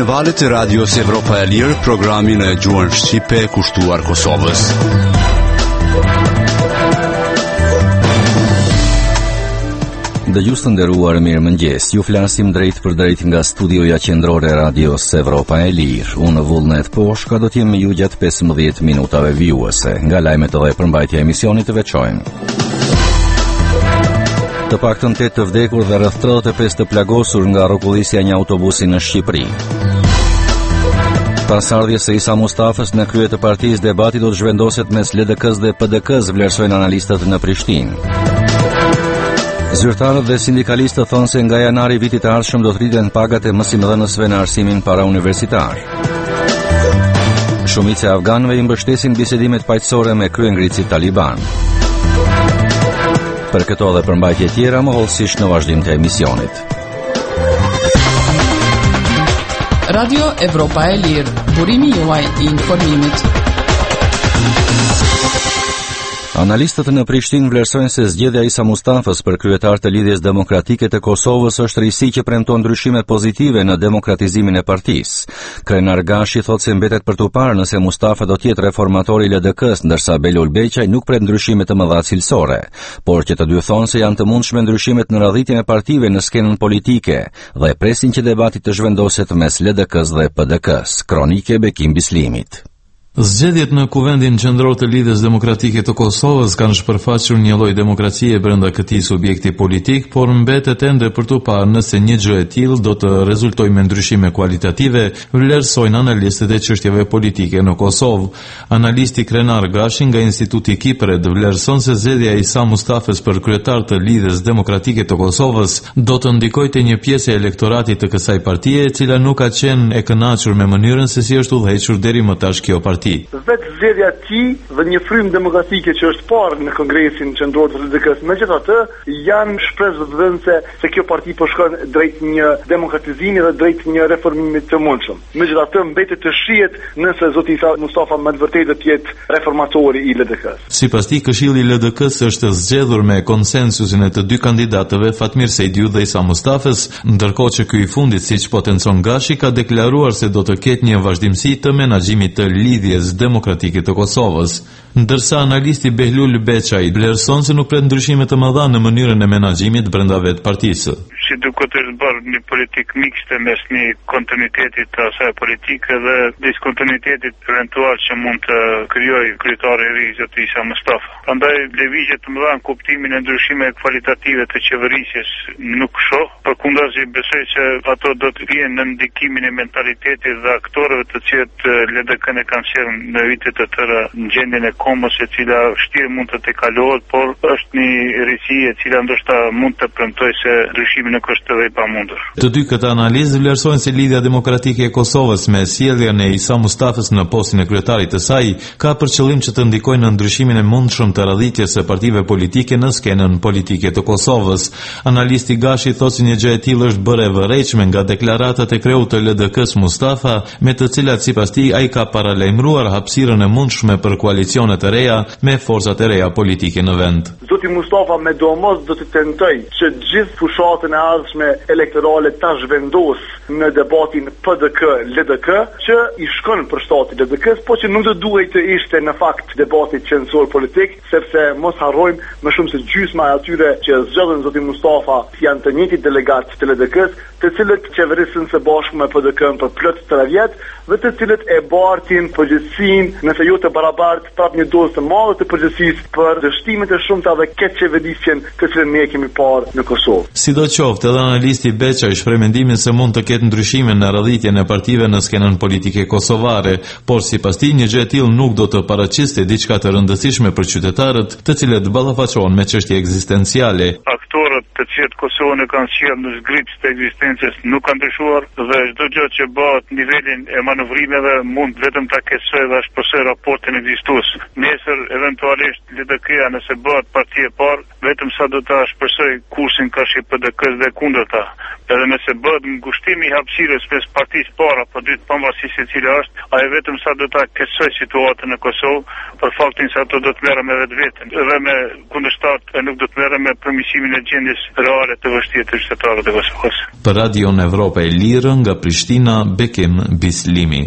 në valët e radios Evropa e Lirë, programin e gjuhën shqipe kushtuar Kosovës. Dëgjues të nderuar, mirëmëngjes. Ju flasim drejt për drejt nga studioja qendrore e radios Evropa e Lirë. Unë Vullnet Poshka do të jem me ju gjatë 15 minutave vijuese. Nga lajmet dhe përmbajtja e emisionit të veçojmë. Të paktën 8 të vdekur dhe rreth 35 të plagosur nga rrokullisja e një autobusi në Shqipëri. Pas ardhjes së Isa Mustafës në krye të partisë, debati do të zhvendoset mes LDK-s dhe PDK-s, vlerësojnë analistët në Prishtinë. Zyrtarët dhe sindikalistët thonë se nga janari vitit të ardhshëm do të rriten pagat e mësimdhënësve në arsimin parauniversitar. Shumica e afganëve i mbështesin bisedimet paqësore me kryengritësit taliban. Për këto dhe përmbajtje tjera, më hollësisht në vazhdim të emisionit. Radio Evropa e Lirë, burimi juaj i informimit. Analistët në Prishtinë vlerësojnë se zgjedhja e Isa Mustafës për kryetar të Lidhjes Demokratike të Kosovës është risi që premton ndryshime pozitive në demokratizimin e partisë. Krenar Gashi thotë se mbetet për tu parë nëse Mustafa do të jetë reformatori i LDK-s, ndërsa Belul Beqaj nuk pret ndryshime të mëdha cilësore, por që të dy thonë se janë të mundshme ndryshimet në radhitjen e partive në skenën politike dhe presin që debati të zhvendoset mes LDK-s dhe PDK-s. Kronike Bekim Bislimit. Zgjedhjet në Kuvendin Qendror të Lidhjes Demokratike të Kosovës kanë shpërfaqur një lloj demokracie brenda këtij subjekti politik, por mbetet ende për tu parë nëse një gjë e tillë do të rezultojë me ndryshime kualitative, vlerësojnë analistët e çështjeve politike në Kosovë. Analisti Krenar Gashi nga Instituti Kipret vlerëson se zgjedhja e Isa Mustafës për kryetar të Lidhjes Demokratike të Kosovës do të ndikojë te një pjesë e elektoratit të kësaj partie, e cila nuk ka qenë e kënaqur me mënyrën se si është udhëhequr deri më tash kjo parti. Vetë zgjedhja e tij dhe një frymë demokratike që është parë në Kongresin Qendror të LDK-s, megjithatë janë shpresë vëdhënëse se kjo parti po shkon drejt një demokratizimi dhe drejt një reformimi të mundshëm. Megjithatë mbetet të shihet nëse zoti Isa Mustafa me vërtetë do të jetë reformatori i LDK-s. Sipas tij, Këshilli i LDK-s është zgjedhur me konsensusin e të dy kandidatëve, Fatmir Sejdiu dhe Isa Mustafës, ndërkohë që ky i fundit, siç potencon Gashi, ka deklaruar se do të ketë një vazhdimsi të menaxhimit të Lidhjes Demokratike të Kosovës, ndërsa analisti Belul Beqaj vlerëson se nuk pret ndryshime të mëdha në mënyrën e menaxhimit brenda vetë partisë. Si duket është bërë një politikë mikste mes një kontinuitetit të asaj politike dhe diskontinuitetit eventual që mund të krijojë kryetari i ri zoti Isa Mustafa. Prandaj lëvizje të mëdha në kuptimin e ndryshimeve kvalitative të qeverisjes nuk shoh, përkundazi besoj që ato do të vinë në ndikimin e mentalitetit dhe aktorëve të cilët LDK-n e kanë sjellë në vitet të tëra në gjendjen e komos, e cila vështirë mund të tejkalohet, por është një risi e cila ndoshta mund të premtojë se ndryshimi nuk është edhe i pamundur. Të dy këtë analizë vlerësojnë se Lidhja Demokratike e Kosovës me sjelljen e Isa Mustafës në postin e kryetarit të saj ka për qëllim që të ndikojë në ndryshimin e mundshëm të radhitjes së partive politike në skenën politike të Kosovës. Analisti Gashi thotë se një gjë e tillë është bërë e vërejtshme nga deklaratat e kreut të LDK-s Mustafa, me të cilat sipas tij ai ka paralajmëruar hapësirën e mundshme për koalicione të reja me forcat e reja politike në vend. Zoti Mustafa me domos do të tentoj që gjithë fushatën e ardhshme elektorale ta zhvendos në debatin PDK-LDK që i shkon për shtati LDK-s, po që nuk do duhej të ishte në fakt debati qendror politik, sepse mos harrojmë më shumë se gjysma e atyre që zgjedhën zoti Mustafa janë të njëjtit delegat të LDK-s, të cilët qeverisin së bashku me PDK-n për plot 3 vjet dhe të cilët e bartin përgjegjësinë, nëse jo të barabartë, prap një dozë të madhe të përgjegjësisë për dështimet e shumta dhe këtë qeverisjen të cilën ne kemi parë në Kosovë. Sidoqoftë, edhe analisti Beqaj shpreh mendimin se mund të ketë ndryshime në radhitjen e partive në skenën politike kosovare, por sipas tij një gjë e tillë nuk do të paraqiste diçka të rëndësishme për qytetarët, të cilët ballafaqohen me çështje ekzistenciale. Aktorët të cilët Kosovën e kanë sjellë në zgrips të ekzistencës nuk kanë ndryshuar dhe çdo gjë që bëhet në nivelin e manovrimeve mund vetëm ta keqësojë dhe shpërthej raportin ekzistues. Nesër eventualisht LDK-ja nëse bëhet parti e parë, vetëm sa do ta shpërthej kursin kashi PDK-s dhe kundërta. Edhe nëse bëhet ngushtimi i hapësirës mes partisë para apo dytë, pavarësisht se cila është, ai vetëm sa do ta keqësojë situatën në Kosovë, për faktin se ato do të merren me vetveten, edhe me kundërshtat, e nuk do të merren me përmirësimin e gjendjes situatës reale të vështirë të qytetarëve të Kosovës. Për Radion Evropa e Lirë nga Prishtina, Bekim Bislimi.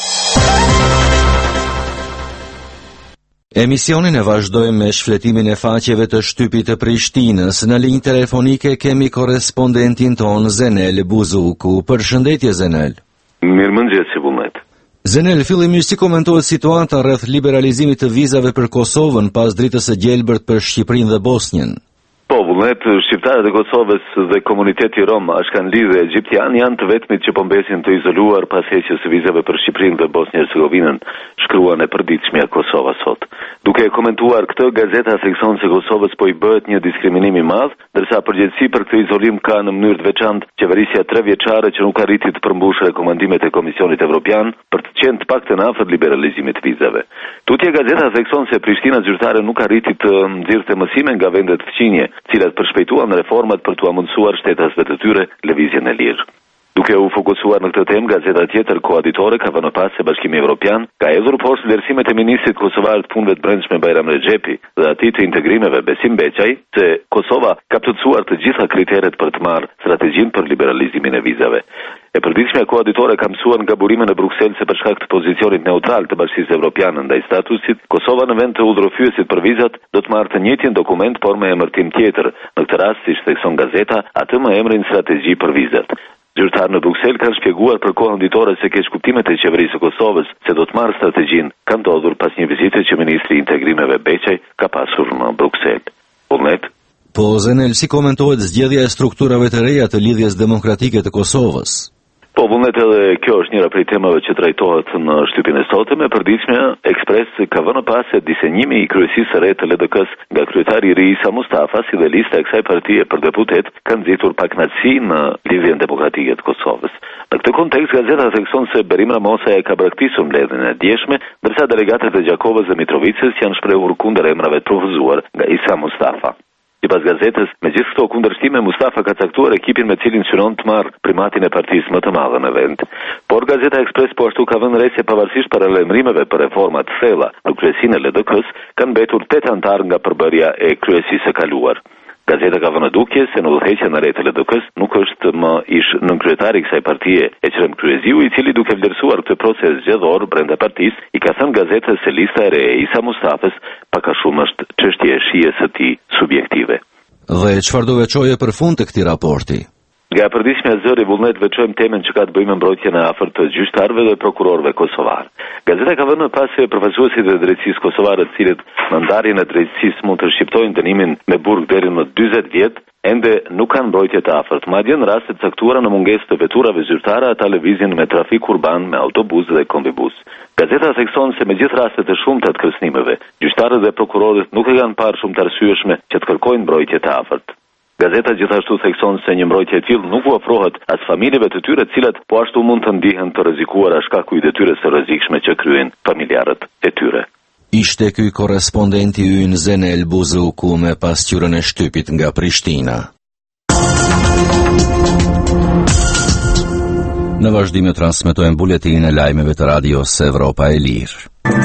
Emisionin e vazhdojmë me shfletimin e faqeve të shtypit të Prishtinës. Në linjë telefonike kemi korrespondentin ton Zenel Buzuku. Përshëndetje Zenel. Mirëmëngjes, si vullnet. Zenel, fillimisht si komentohet situata rreth liberalizimit të vizave për Kosovën pas dritës së gjelbërt për Shqipërinë dhe Bosnjën? Po, vullnet, shqiptarët e Kosovës dhe komuniteti rom, ashkanli dhe egjiptian janë të vetmit që po mbesin të izoluar pas heqjes së vizave për Shqipërinë dhe Bosnjë-Hercegovinën, shkruan e përditshmja Kosova sot. Duke komentuar këtë, gazeta thekson se Kosovës po i bëhet një diskriminim i madh, ndërsa përgjegjësi për këtë izolim ka në mënyrë të veçantë qeverisja 3 vjeçare që nuk arriti të përmbushë rekomandimet e Komisionit Evropian për të qenë të paktën afër liberalizimit të vizave. Tutje gazeta thekson se Prishtina zyrtare nuk arriti të nxirrte mësime nga vendet fqinje, cilat përshpejtuan reformat për t'u mundësuar shtetasve të tyre lëvizjen e lirë. Duke u fokusuar në këtë temë, gazeta tjetër koaditore ka vënë pas se Bashkimi Evropian ka hedhur poshtë vlerësimet e ministrit kosovar të punëve të brendshme Bajram Rexhepi dhe atij të integrimeve Besim Beqaj se Kosova ka plotësuar të gjitha kriteret për të marrë strategjinë për liberalizimin e vizave. E përditshmja koaditore ka mësuar nga burime në Bruksel se për shkak të pozicionit neutral të Bashkisë Evropiane ndaj statusit, Kosova në vend të udhërofyesit për vizat do të marrë të njëjtin dokument por me emërtim tjetër. Në këtë rast, siç thekson gazeta, atë me emrin strategji për vizat. Zyrtarë në Bruksel kanë shpjeguar për kohën ditore se keqkuptimet e qeverisë së Kosovës se do të marrë strategjinë kanë ndodhur pas një vizite që ministri i integrimeve Beqaj ka pasur në Bruksel. Vullnet. Po, Zenel, si komentohet zgjedhja e strukturave të reja të lidhjes demokratike të Kosovës? Po, vullnet, edhe kjo është njëra prej temave që trajtohet në shtypin e sotëm. E përditshmja Ekspres ka vënë pas se disenjimi i kryesisë së re të LDK-s nga kryetari i ri Isa Mustafa si dhe lista e kësaj partie për deputet kanë nxitur pakënaqësi në lidhjen demokratike të Kosovës. Në këtë kontekst, gazeta thekson se Berim Ramosa e ka braktisur mbledhjen e djeshme, ndërsa delegatët e Gjakovës dhe Mitrovicës janë shprehur kundër emrave të propozuar nga Isa Mustafa. Sipas gazetës, me gjithë këto kundërshtime, Mustafa ka caktuar ekipin me cilin synon të marrë primatin e partisë më të madhe në vend. Por gazeta Ekspres po ashtu ka vënë re se pavarësisht paralajmërimeve për reforma të thella në kryesinë e LDK-s, kanë mbetur 8 anëtar nga përbërja e kryesisë së kaluar. Gazeta ka vënë dukje se në udhëheqjen e re të LDK-s nuk është më ish nënkryetari i kësaj partie Ekrem Kryeziu, i cili duke vlerësuar këtë proces zgjedhor brenda partisë, i ka thënë gazetës se lista e re e Isa Mustafës pak a shumë është çështje e shijes së tij subjektive. Dhe çfarë do veçoje për fund të këtij raporti? Nga përditshmja zëri, vullnet, veçojmë temën që ka të bëjë me mbrojtjen e afërt të gjyqtarëve dhe prokurorëve kosovar. Gazeta ka vënë pas se përfaqësuesit e drejtësisë kosovare, të cilët në ndarjen e drejtësisë mund të shqiptojnë dënimin me burg deri në 40 vjet, ende nuk kanë mbrojtje të afërt. Madje në raste të caktuara në mungesë të veturave zyrtare, ata lëvizin me trafik urban me autobus dhe kombibus. Gazeta thekson se me gjithë rastet e shumta të kërcënimeve, gjyqtarët dhe prokurorët nuk e kanë parë shumë të arsyeshme që të kërkojnë mbrojtje të afërt. Gazeta gjithashtu thekson se një mbrojtje e tillë nuk u ofrohet as familjeve të tyre, të cilat po ashtu mund të ndihen të rrezikuara shkaku i detyrës së rrezikshme që kryejnë familjarët e tyre. Ishte ky korrespondenti ynë Zenel Buzuku me pasqyrën e shtypit nga Prishtina. Në vazhdim e transmetojmë buletinin e lajmeve të Radios Evropa e Lirë.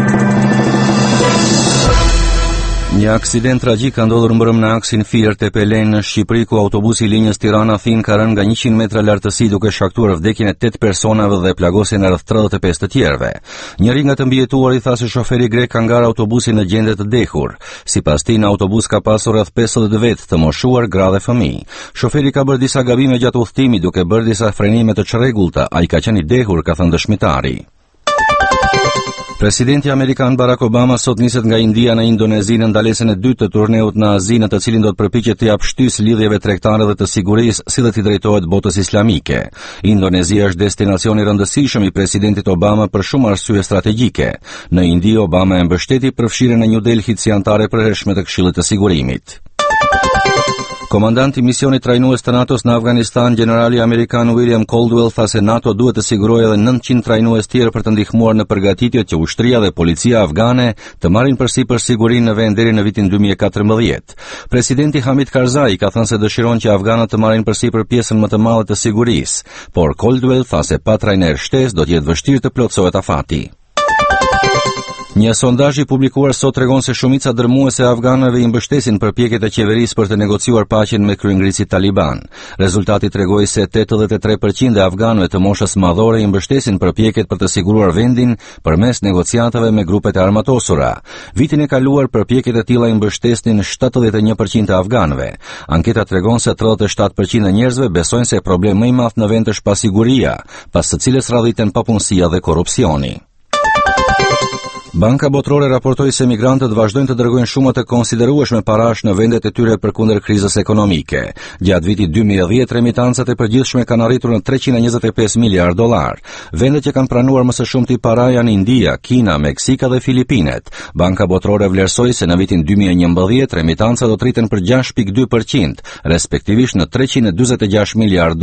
Një aksident tragjik ka ndodhur mbrëm në aksin Fier-Tepelen në Shqipëri, ku autobusi i linjës Tirana-Thin ka rënë nga 100 metra lartësi duke shkaktuar vdekjen e 8 personave dhe plagosjen e rreth 35 të tjerëve. Njëri nga të mbijetuarit tha se shoferi grek ka ngarë autobusin në gjendje të dehur. Sipas tij, në autobus ka pasur rreth 50 vetë të moshuar, gra dhe fëmijë. Shoferi ka bërë disa gabime gjatë udhëtimit duke bërë disa frenime të çrregullta. Ai ka qenë i dehur, ka thënë dëshmitari. Presidenti amerikan Barack Obama sot niset nga India në Indonezi në ndalesën e dytë të turneut në Azi, në të cilin do të përpiqet të japë shtys lidhjeve tregtare dhe të sigurisë, si dhe t'i drejtohet botës islamike. Indonezia është destinacion i rëndësishëm i presidentit Obama për shumë arsye strategjike. Në Indi, Obama e mbështeti përfshirjen e New Delhit si anëtare përhershme të Këshillit të Sigurimit. Komandanti i misionit trajnues të NATO-s në Afganistan, generali amerikan William Caldwell, tha se NATO duhet të sigurojë edhe 900 trajnues tjerë për të ndihmuar në përgatitjet që ushtria dhe policia afgane të marrin përsipër sigurinë në vend deri në vitin 2014. Presidenti Hamid Karzai ka thënë se dëshiron që afganët të marrin përsipër pjesën më të madhe të sigurisë, por Caldwell tha se pa trajner shtesë do të jetë vështirë të plotësohet afati. Një sondazh i publikuar sot tregon se shumica dërmuese e afganëve i mbështesin përpjekjet e qeverisë për të negociuar paqen me kryengrisi Taliban. Rezultati tregoi se 83% e afganëve të moshës madhore i mbështesin përpjekjet për të siguruar vendin përmes negociatave me grupet e armatosura. Vitin e kaluar përpjekjet e tilla i mbështesnin 71% e afganëve. Anketa tregon se 37% e njerëzve besojnë se problemi më i madh në vend është pasiguria, pas së cilës radhiten papunësia dhe korrupsioni. Banka Botërore raportoi se migrantët vazhdojnë të dërgojnë shumë të konsiderueshme parash në vendet e tyre përkundër krizës ekonomike. Gjatë vitit 2010, remitancat e përgjithshme kanë arritur në $325 miliard. Vendet që kanë pranuar më së shumti para janë India, Kina, Meksika dhe Filipinet. Banka Botërore vlerësoi se në vitin 2011 remitancat do të rriten për 6.2%, respektivisht në $346 miliard.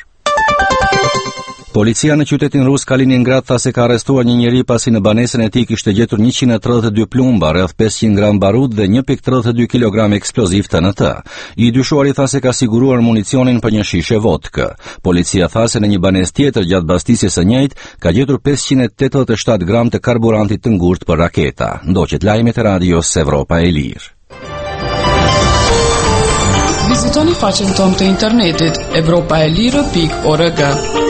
Policia në qytetin rus Kaliningrad tha se ka arrestuar një njeri pasi në banesën e tij kishte gjetur 132 plumba, rreth 500 gram barut dhe 1.32 kg eksploziv TNT. I dyshuari tha se ka siguruar municionin për një shishe vodkë. Policia tha se në një banesë tjetër gjatë mbastisjes së njëjtë ka gjetur 587 gram të karburantit të ngurtë për raketa. Ndoqet lajmet e radios Evropa e Lirë. Vizitoni faqen tonë të internetit evropaelire.org.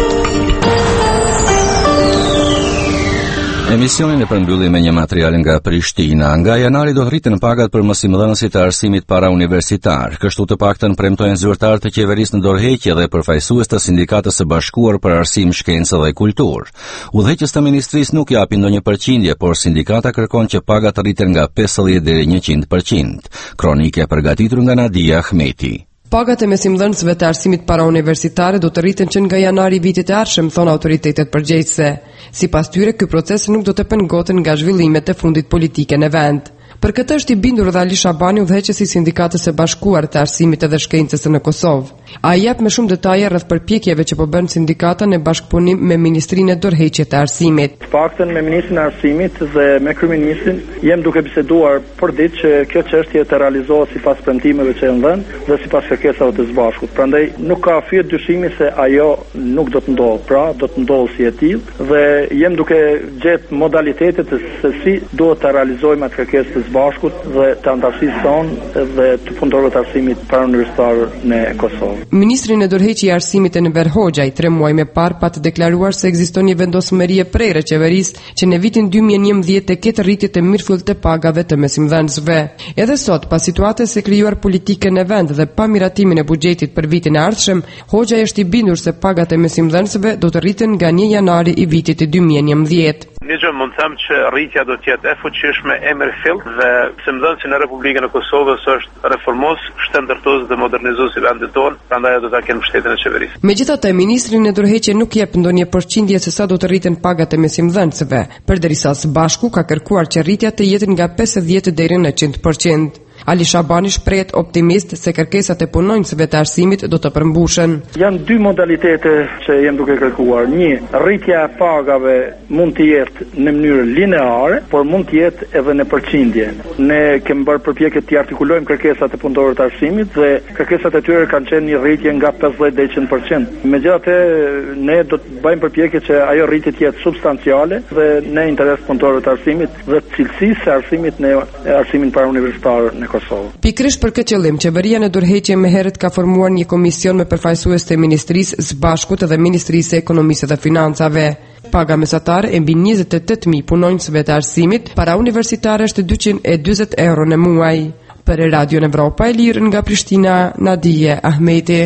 Emisionin e përmbyllim me një material nga Prishtina. Nga janari do të rriten pagat për mësimdhënësit e arsimit parauniversitar. Kështu të paktën premtojnë zyrtarët të qeverisë në dorëheqje dhe përfaqësues të Sindikatës së Bashkuar për Arsim, Shkencë dhe Kulturë. Udhëheqës të ministrisë nuk japin ndonjë përqindje, por sindikata kërkon që pagat të rriten nga 50 deri 100%. Kronike e përgatitur nga Nadia Ahmeti. Pagat e mësimdhënësve të arsimit parauniversitare do të rriten që nga janari vitit e ardhshëm, thon autoritetet përgjegjëse. Sipas tyre, ky proces nuk do të pengoten nga zhvillimet e fundit politike në vend. Për këtë është i bindur dhe Ali Shabani, udhëheqësi i Sindikatës së Bashkuar të Arsimit dhe Shkencës në Kosovë. Ai jep më shumë detaje rreth përpjekjeve që po bën sindikata në bashkëpunim me Ministrinë e Dorëheqjes të Arsimit. Të paktën me Ministrin e Arsimit dhe me Kryeministrin jem duke biseduar për ditë që kjo çështje të realizohet sipas premtimeve që janë dhënë dhe sipas kërkesave të së bashkut. Prandaj nuk ka fyet dyshimi se ajo nuk do të ndodhë, pra do të ndodhë si e tillë dhe jem duke gjetë modalitetet se si duhet të realizojmë atë kërkesë të së bashkut dhe të antarësisë tonë dhe të punëtorëve të arsimit parauniversitar në Kosovë. Ministri në dorëheqje i arsimit Enver Hoxha 3 muaj më parë pa të deklaruar se ekziston një vendosmëri e prerë qeverisë që në vitin 2011 të ketë rritje të mirëfillt të pagave të mësimdhënësve. Edhe sot, pas situatës së krijuar politike në vend dhe pa miratimin e buxhetit për vitin e ardhshëm, Hoxha është i bindur se pagat e mësimdhënësve do të rriten nga 1 janari i vitit 2011. Një gjë mund të them që rritja do të jetë e fuqishme e mirëfillt dhe mësimdhënësi në Republikën e Kosovës është reformos, shtetërtues dhe modernizues i vendit tonë, prandaj do ta kenë mbështetjen e qeverisë. Megjithatë, ministri në dorëheqje nuk jep ndonjë përqindje se sa do të rriten pagat e mësimdhënësve, përderisa së bashku ka kërkuar që rritja të jetë nga 50 deri në 100%. Ali Shabani shprehet optimist se kërkesat e punonjësve të arsimit do të përmbushen. Janë 2 modalitete që jem duke kërkuar. Një, rritja e pagave mund të jetë në mënyrë lineare, por mund të jetë edhe në përqindje. Ne kemi bërë përpjekje të artikulojmë kërkesat e punëtorëve të arsimit dhe kërkesat e tyre kanë qenë një rritje nga 50 deri 100%. Megjithatë, ne do të bëjmë përpjekje që ajo rritje të jetë substanciale dhe në interes punëtorëve të arsimit dhe cilësisë së arsimit në arsimin parauniversitar në Kosovë. Pikërisht për këtë qëllim, qeveria në dorëheqje më herët ka formuar një komision me përfaqësues të Ministrisë së Bashkut dhe Ministrisë së Ekonomisë dhe Financave. Paga mesatare e mbi 28.000 punonjësve të arsimit parauniversitare është €240 në muaj. Për Radio Evropa e Lirë nga Prishtina, Nadia Ahmeti.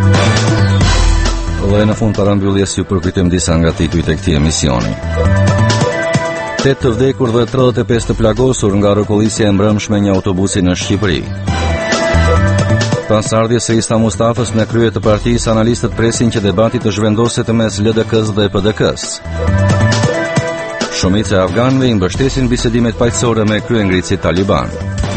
Dhe në fund parambylljes ju përkujtojmë disa nga titujt e këtij emisioni. 8 të vdekur dhe 35 të plagosur nga rrëkullisja e mbrëmshme një autobusi në Shqipëri. Pas ardhjes së Isa Mustafës në krye të partisë, analistët presin që debati të zhvendoset mes LDK-s dhe PDK-s. Shumica e afganëve i mbështesin bisedimet paqësore me kryengritësit Taliban.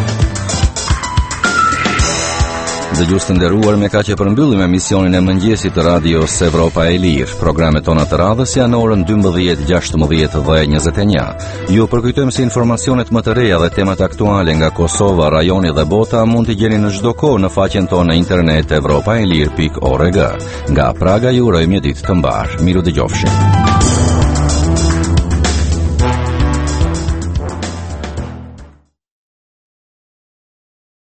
Dëgjues të nderuar, me kaq e përmbyllim emisionin e mëngjesit të radios Evropa e Lirë. Programet tona të radhës janë orën 12, 16 dhe 21. Ju përkujtojmë se informacionet më të reja dhe temat aktuale nga Kosova, rajoni dhe bota mund t'i gjeni në çdo kohë në faqen tonë në internet evropaelir.org. Nga Praga ju urojmë një ditë të mbar. Miru dëgjofshim.